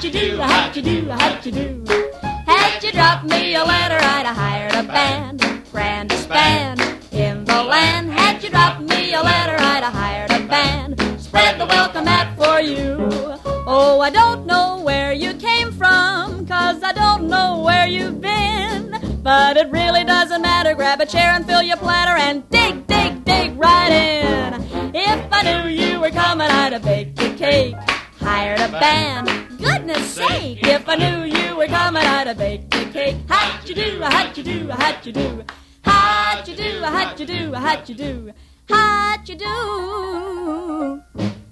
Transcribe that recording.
you do, how'd you do, how'd you do? Had you dropped me a letter, I'd have hired a band, grandest band in the land. Had you dropped me a letter, I'd have hired a band, spread the welcome mat for you. Oh, I don't know where you came from, 'cause I don't know where you've been. But it really doesn't matter, grab a chair and fill your platter and dig, dig, dig right in. If I knew you were coming, I'd have baked a cake, hired a band, goodness sake. If I knew you were coming, I'd have baked a cake. How'd you do, how'd you do, how'd you do? How'd you do, how'd you do, how'd you do? How'd you do?